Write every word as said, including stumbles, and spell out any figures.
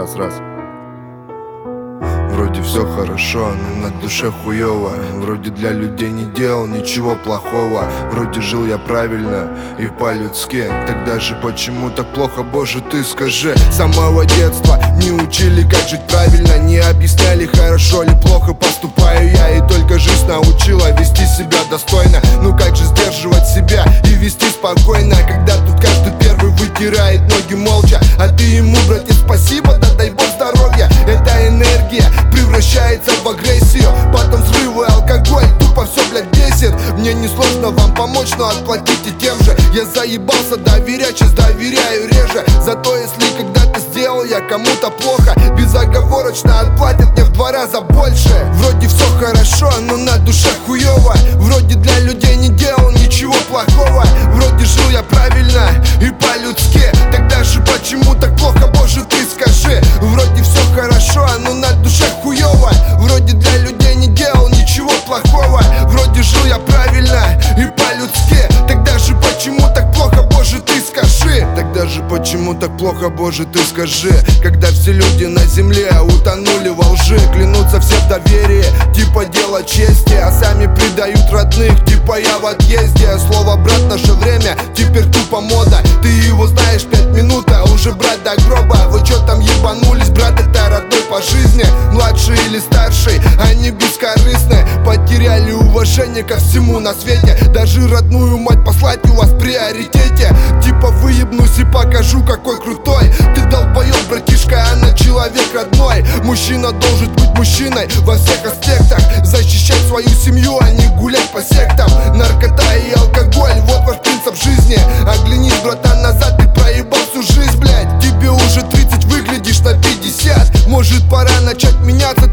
Раз, раз. Вроде все хорошо, но на душе хуёво. Вроде для людей не делал ничего плохого. Вроде жил я правильно и по-людски. Тогда же почему так плохо, боже, ты скажи. С самого детства не учили, как жить правильно. Не объясняли, хорошо или плохо поступаю я. И только жизнь научила вести себя достойно. Ну как же сдерживать себя и вести спокойно, когда тут каждый первый вытирает ноги молча. А ты ему, братец, спасибо, да дай бог здоровья. Эта энергия превращается в агрессию, потом взрывы, алкоголь, тупо все, блядь, бесит. Мне не сложно вам помочь, но отплатите тем же. Я заебался доверять, сейчас доверяю реже. Зато если когда-то сделал я кому-то плохо, безоговорочно отплатят мне в два раза больше. Вроде все хорошо, но на душе хуёво. Вроде для людей не делал ничего плохого. Вроде жил я правильно и по-людски. Тогда же почему так плохо, боже, ты скажи. Вроде все хорошо, но на душе хуёво. Вроде для людей не делал ничего плохого. Вроде жил я правильно и по-людски. Тогда же почему так плохо, боже, ты скажи. Тогда же почему так плохо, боже, ты скажи. Когда все люди на земле утонули во лжи, клянутся все в доверии, типа дело чести, а сами предают родных, типа я в отъезде. Слово брат, наше время теперь тупо мода. Ты его знаешь пять минут, а уже брать до гроба. Вы чё там ебанулись, брат, это родной по жизни. Младший или старший, они бескорыстны. Потеряли уважение ко всему на свете. Даже родную мать послать у вас в приоритете. Типа выебнусь и покажу, какой крутой. Ты долбоёб, братишка, она человек родной. Мужчина должен быть мужчиной во всех аспектах. Защищать свою семью, а не гулять по сектам. Наркота и алкоголь, вот ваш принцип жизни. Оглянись, братан, назад, ты проебал всю жизнь, блядь. Тебе уже тридцать, выглядишь на пятьдесят. Может пора начать меняться.